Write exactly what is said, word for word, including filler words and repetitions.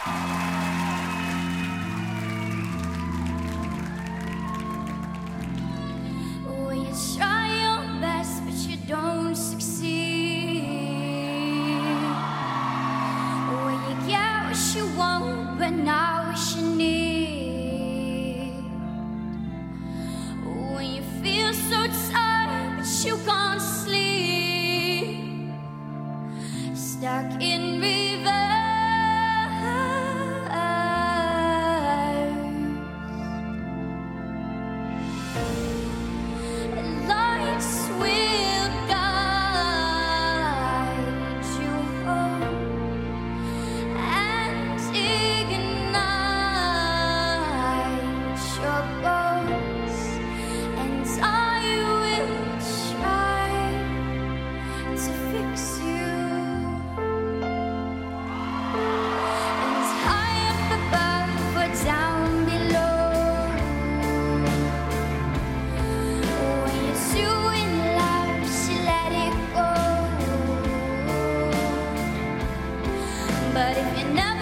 Well, you try your best, but you don't succeed. Well, you get what you want, but not what you need. When you feel so tired, but you can't sleep, stuck in reverse. Lights will guide you home and ignite your bones, and I will try to fix you. And high up above or down below, when you're doing love, you let it go. But if you never